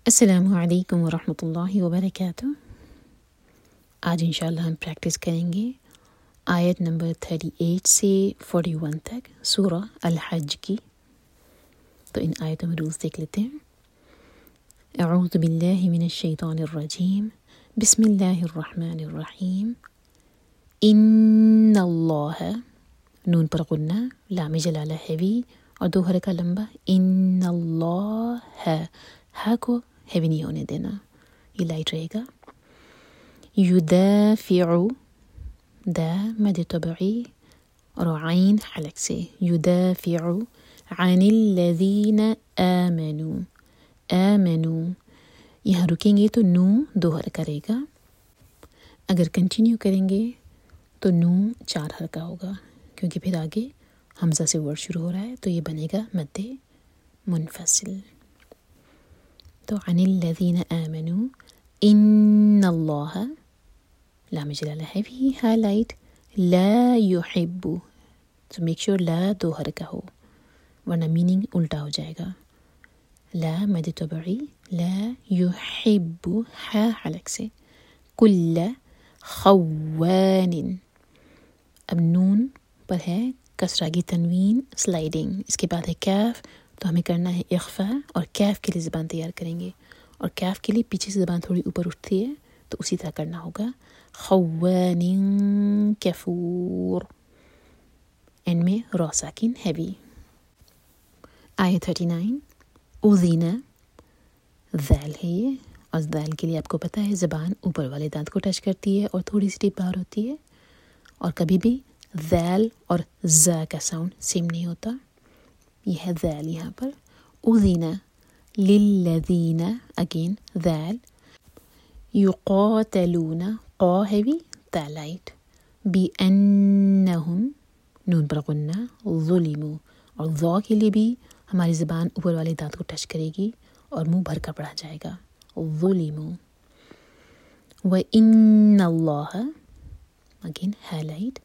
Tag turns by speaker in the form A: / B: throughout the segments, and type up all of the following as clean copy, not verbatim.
A: السلام علیکم ورحمۃ اللہ وبرکاتہ۔ آج انشاءاللہ ہم پریکٹس کریں گے آیت نمبر 38 سے 41 تک سورہ الحج کی۔ تو ان آیتوں میں روز دیکھ لیتے ہیں۔ اعوذ باللہ من الشیطان الرجیم، بسم اللہ الرحمن الرحیم۔ ان اللہ، نون پر غنہ، لام جلالہ ہیوی اور دو حرکہ لمبا۔ ان اللہ، ہا کو ہیوی نہیں ہونے دینا، یہ لائٹ رہے گا۔ یدافع، دا مد طبعی اور عین حلق سے، یدافع عن الذین آمنوا، آمنوا، یہاں رکیں گے تو نو دو حرکہ رہے گا، اگر کنٹینیو کریں گے تو نو چار حرکہ ہوگا، کیونکہ پھر آگے حمزہ سے ورڈ شروع ہو رہا ہے تو یہ بنے گا مد منفصل۔ تو عن الذین آمنوا، ان اللہ، لام جلالہ ہے بھی ہائی لائٹ، لا یحب، تو میک شور لا دو حرکہ ہو ورنہ میننگ الٹا ہو جائے گا۔ لا مد طبعی، لا یحب، ہا حلق سے، کل خوان، اب نون پر ہے کسرہ کی تنوین سلائڈنگ، اس کے بعد ہے کیف، تو ہمیں کرنا ہے اخفاء اور کیف کے لیے زبان تیار کریں گے، اور کیف کے لیے پیچھے سے زبان تھوڑی اوپر اٹھتی ہے تو اسی طرح کرنا ہوگا۔ خوان کفور، اینڈ میں را ساکن ہیوی۔ آیت 39، اذین، ذیل ہے یہ، اور ذیل کے لیے آپ کو پتہ ہے زبان اوپر والے دانت کو ٹچ کرتی ہے اور تھوڑی سی ٹپ باہر ہوتی ہے، اور کبھی بھی ذیل اور زا کا ساؤنڈ سیم نہیں ہوتا، یہ ہے ذیل یہاں پر۔ اذین للذین، اگین ذیل، یقاتلون، قا ہیوی تا لائٹ، بِأَنَّهُمْ، نون پر غنہ، ظلموا، اور ذا کے لیے بھی ہماری زبان اوپر والے دانت کو ٹچ کرے گی اور منہ بھر کر پڑھا جائے گا، ظلموا۔ وَإِنَّ اللَّهَ، اگین ہائی لائٹ،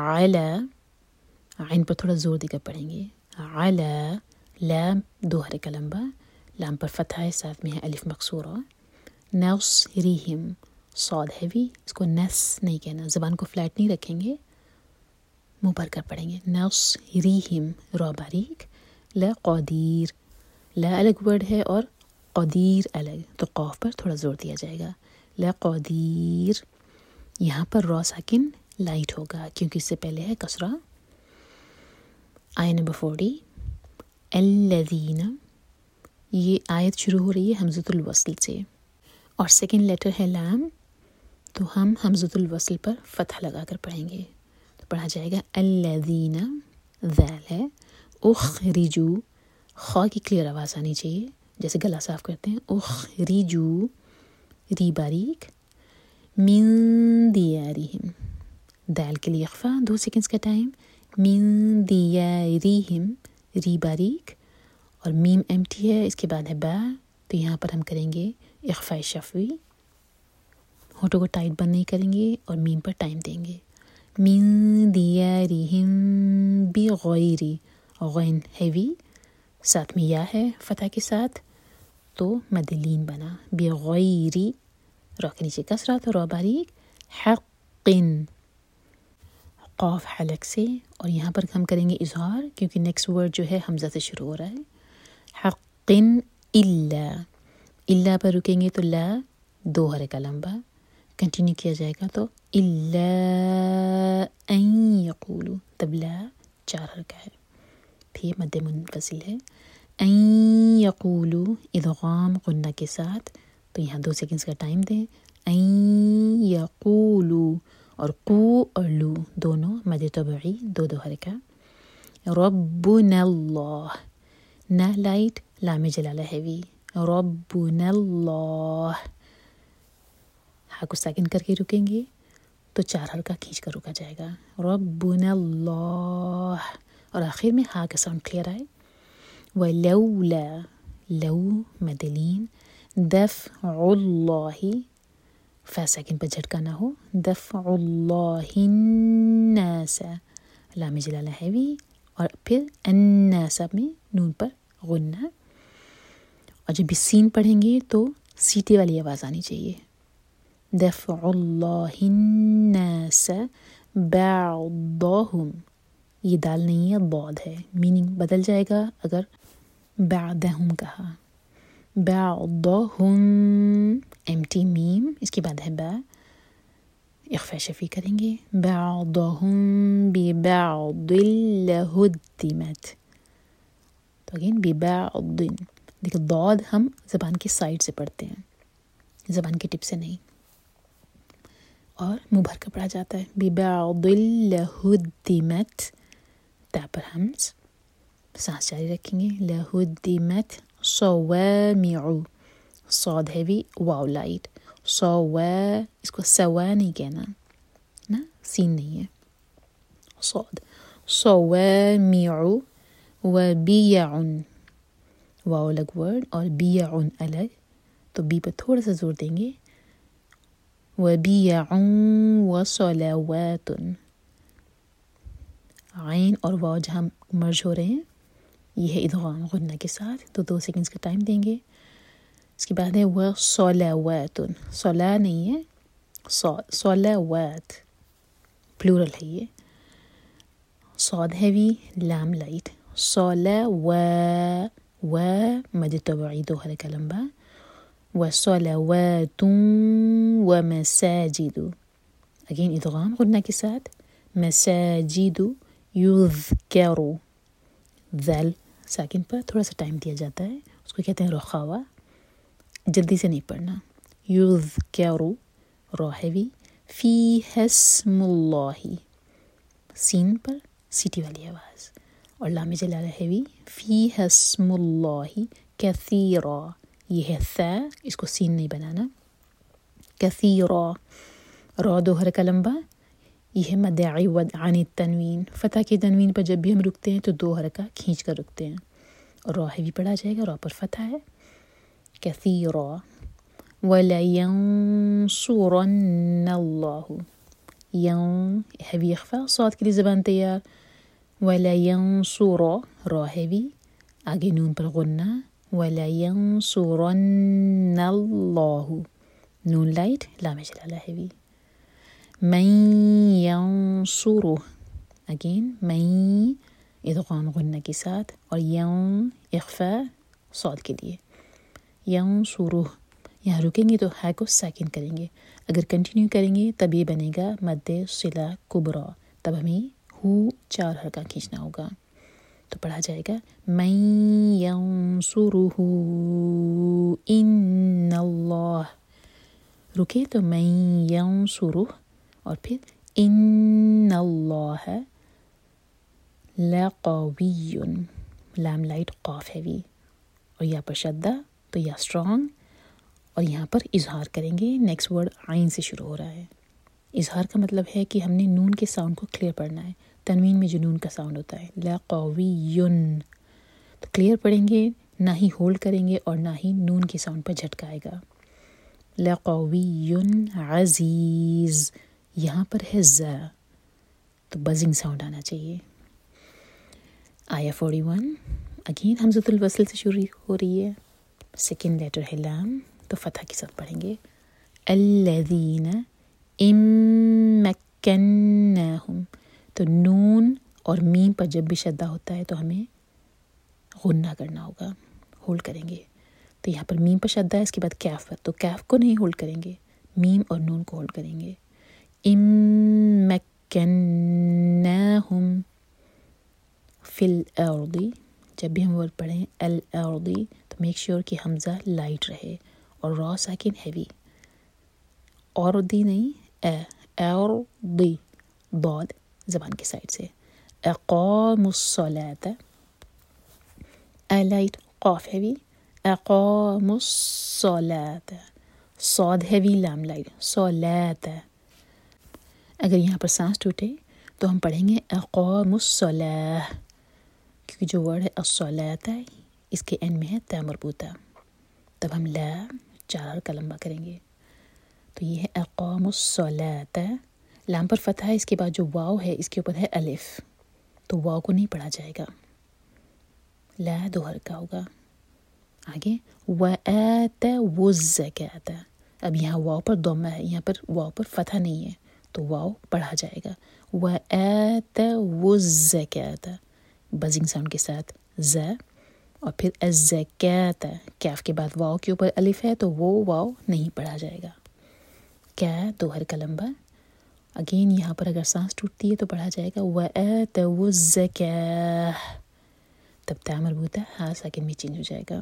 A: علی، عین پر تھوڑا زور دے کر پڑھیں گے، علی، لام دو حرکہ لمبا، لام پر فتح ہے، ساتھ میں ہے الف مکسورہ، نصرہم، صاد ہیوی، اس کو نس نہیں کہنا، زبان کو فلیٹ نہیں رکھیں گے، منہ بھر کر پڑھیں گے، نصرہم، را باریک، لقدیر، لا الگ ورڈ ہے اور قدیر الگ، تو قاف پر تھوڑا زور دیا جائے گا، لقدیر، یہاں پر را ساکن لائٹ ہوگا کیونکہ اس سے پہلے ہے کسرہ۔ آیت نمبر 40، الذین، یہ آیت شروع ہو رہی ہے حمزۃ الوصل سے اور سیکنڈ لیٹر ہے لام، تو ہم حمزۃ الوصل پر فتح لگا کر پڑھیں گے، تو پڑھا جائے گا الذین، ذیل ہے، اخرجوا، خا کی کلیئر آواز آنی چاہیے جیسے گلا صاف کرتے ہیں، اخرجوا، ری باریک، من دیارہم، دال کے لیے اخفا 2 سیکنڈز کا ٹائم، من دیارہم، ری باریک، اور میم ایمٹی ہے، اس کے بعد ہے با، تو یہاں پر ہم کریں گے اخفاء شفوی، ہونٹوں کو ٹائٹ بند نہیں کریں گے اور میم پر ٹائم دیں گے۔ من دیارہم بغیر، غین ہیوی، ساتھ میں یا ہے فتح کے ساتھ تو مد لین بنا، بغیر، را کے نیچے کسرہ تو را باریک، حق، قاف حلق سے، اور یہاں پر ہم کریں گے اظہار کیونکہ نیکسٹ ورڈ جو ہے حمزہ سے شروع ہو رہا ہے، حق الا، الا پر رکیں گے تو لا دو حرکہ لمبا، کنٹینیو کیا جائے گا تو الا ان یقولوا، تب لا چار حرکہ ہے، پھر مد منفصل ہے، ان یقولوا، ادغام غنہ کے ساتھ، تو یہاں 2 سیکنڈز کا ٹائم دیں، ان یقولوا، اور قو اور لو دونوں مد طبعی دو حرکہ، ربنا اللہ، نا لائٹ، لام جلالہ ہیوی، ربنا اللہ، ہا کو ساکن کر کے رکیں گے تو 4 حرکہ کھینچ کر رکا جائے گا، ربنا اللہ، اور آخر میں ہا کا ساؤنڈ کلیئر آئے، ولولا، لو مد لین، دفع اللہ، فا ساکن پر جھٹکا نہ ہو، دفع اللہ الناس، لام جلالہ ہیوی، اور پھر الناس میں نون پر غنہ، اور جب بھی سین پڑھیں گے تو سیٹی والی آواز آنی چاہیے. دفع اللہ الناس بعضهم، یہ دال نہیں ہے بعد ہے، میننگ بدل جائے گا اگر بعدہم کہا. بعضهم ایمٹی میم، اس کے بعد ہے با، اخفاء شفی کریں گے. بعضهم ببعض لہدمت، تو اگین ببعض. دیکھیں ضاد ہم زبان کی سائڈ سے پڑھتے ہیں، زبان کی ٹپ سے نہیں، اور منہ بھر کر پڑھا جاتا ہے. ببعض لہدمت، تا پر ہم سانس جاری رکھیں گے. لہدمت صوامع، صاد ہیوی واو لائٹ. اس کو سوا نہیں کہنا نا، سین نہیں ہے. صاد صوامع وبیع، واو الگ ورڈ اور بیع الگ، تو بی پر تھوڑا سا زور دیں گے. وبیع وصلوات، عین اور واو جہاں مرج ہو رہے ہیں یہ ہے ادغام غنہ کے ساتھ، تو 2 سیکنڈز کا ٹائم دیں گے. اس کے بعد ہے وصلوات، صلا نہیں ہے، صلوات پلورل ہے یہ. صاد ہیوی لام لائٹ. و مد طبعی 2 حرکہ لمبا. وصلوات ومساجد، اگین ادغام غنہ کے ساتھ. مساجد یذکر، ذل ساکن پر تھوڑا سا ٹائم دیا جاتا ہے، اس کو کہتے ہیں رخاوہ، جلدی سے نہیں پڑھنا. یذکر را ہیوی. فیہ اسم اللہ، سین پر سیٹی والی آواز، اور لام جلالہ ہیوی. فیہ اسم اللہ کثیرا، یہ ہے ثا، اس کو سین نہیں بنانا. کثیرا را 2 حرکہ لمبا، یہ ہے مد عوض عن التنوین. فتح کے تنوین پر جب بھی ہم رکتے ہیں تو 2 حرکہ کھینچ کر رکتے ہیں، اور را ہیوی پڑھا جائے گا، را پر فتح ہے. کثیرا. وَلَيَنصُرَنَّ اللَّهُ، ین ہیوی اخفا، صاد کے لیے زبان تیار. وَلَيَنصُرَ را ہیوی، آگے نون پر غنہ. وَلَيَنصُرَنَّ اللَّهُ، نون لائٹ، لام جلالہ ہیوی. مَن يَنصُرُهُ، اگین مَن ادغام غنہ کے ساتھ، اور ین اخفا صاد کے لیے. ينصُرُهُ، یہاں رکیں گے تو ہا کو ساکن کریں گے، اگر کنٹینیو کریں گے تب یہ بنے گا مد صلہ کبریٰ، تب ہمیں ہو 4 حرکہ کھینچنا ہوگا. تو پڑھا جائے گا من ينصره ان اللہ. رکے تو من ينصره، اور پھر ان اللہ لقوی، لام لائٹ قاف ہیوی، اور یا پر شدہ تو یا اسٹرانگ، اور یہاں پر اظہار کریں گے. نیکسٹ ورڈ عین سے شروع ہو رہا ہے. اظہار کا مطلب ہے کہ ہم نے نون کے ساؤنڈ کو کلیئر پڑھنا ہے. تنوین میں جو نون کا ساؤنڈ ہوتا ہے لقوی، تو کلیئر پڑھیں گے، نہ ہی ہولڈ کریں گے اور نہ ہی نون کے ساؤنڈ پر جھٹکا آئے گا. لقوی عزیز، یہاں پر ہے زا، تو بزنگ ساؤنڈ آنا چاہیے. آیا 41 اگین حمزۃ الوصل سے شروع ہو رہی ہے، سیکنڈ لیٹر ہے لام، تو فتح کے ساتھ پڑھیں گے. الذین امکناہم، تو نون اور میم پر جب بھی شدہ ہوتا ہے تو ہمیں غنہ کرنا ہوگا، ہولڈ کریں گے. تو یہاں پر میم پر شدہ ہے، اس کے بعد کیف پر، تو کیف کو نہیں ہولڈ کریں گے، میم اور نون کو ہولڈ کریں گے. امکناہم فی الارض، جب بھی ہم ورڈ پڑھیں الارض تو میک شیور کہ حمزہ لائٹ رہے اور را ساکن ہیوی. اوردی نہیں، اوردی، ضاد زبان کی سائڈ سے. اقاموا الصلاۃ، لائٹ قاف ہیوی. اقاموا الصلاۃ، صاد ہیوی لام لائٹ. صلاۃ، اگر یہاں پر سانس ٹوٹے تو ہم پڑھیں گے اقاموا الصلاۃ، کیونکہ جو ورڈ ہے الصلاۃ اس کے اینڈ میں ہے تا مربوطہ، تب ہم لا 4 حرکہ لمبا کریں گے. تو یہ ہے اقاموا الصلاۃ، لام پر فتح ہے، اس کے بعد جو واو ہے اس کے اوپر ہے الف، تو واو کو نہیں پڑھا جائے گا، لا 2 حرکہ ہوگا. آگے وآتوا الزکاۃ. اب یہاں واو پر ضمہ ہے، یہاں پر واو پر فتحہ نہیں ہے تو واو پڑھا جائے گا. وآتوا الزکاۃ بزنگ ساؤنڈ کے ساتھ ز، اور پھر الزکاۃ کیف کے بعد واو کے اوپر الف ہے تو وہ واو نہیں پڑھا جائے گا. کیا دو حرکہ لمبا. اگین یہاں پر اگر سانس ٹوٹتی ہے تو پڑھا جائے گا وآتوا الزکاۃ. تب تا مربوطہ ہاں ساکن میں چینج ہو جائے گا.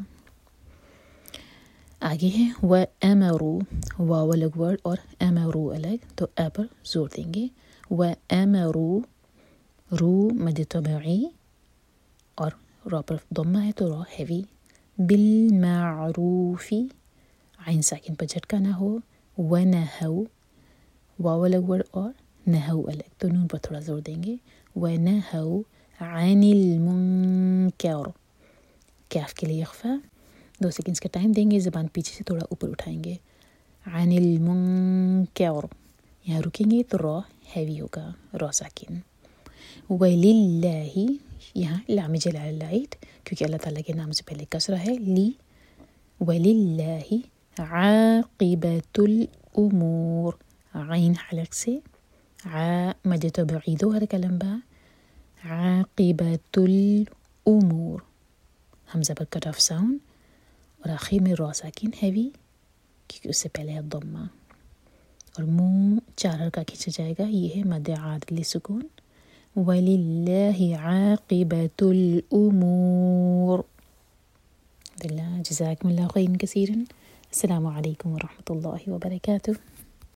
A: آگے ہے وَأَمَرُوا، واو الگ ورڈ اور امرو الگ، تو اے پر زور دیں گے. وَأَمَرُوا، رو مد طبعی اور را پر ضمہ ہے تو را ہیوی. بالمعروف، عین ساکن پر جھٹکا نہ ہو. وَنَهَوْا، واو الگ ورڈ اور نہو الگ، تو نون پر تھوڑا زور دیں گے. وَنَهَوْا عَنِ الْمُنکَرِ، کیف کے لیے اخفا، 2 سیکنڈز کا ٹائم دیں گے، زبان پیچھے سے تھوڑا اوپر اٹھائیں گے. عن المنکر، یہاں رکیں گے تو را ہیوی ہوگا، را ساکن. وَلِلَّهِ، یہاں لام جلالہ لائٹ کیونکہ اللہ تعالیٰ کے نام سے پہلے کسرہ ہے لی. وَلِلَّهِ عَاقِبَةُ الْأُمُورِ، عین حلق سے مد طبعی 2 حرکہ لمبا. عَاقِبَةُ الْأُمُورِ، حمزہ پر کٹ آف ساؤنڈ اور آخر میں را ساکن ہیوی کیونکہ اس سے پہلے ہے ضمہ، اور منہ 4 حرکہ کھینچا جائے گا، یہ ہے مد عادل سکون. وَلِلَّهِ عَاقِبَةُ الْأُمُورِ. جزاکم اللہ خیرا کثیرا. السلام علیکم ورحمۃ اللہ وبرکاتہ.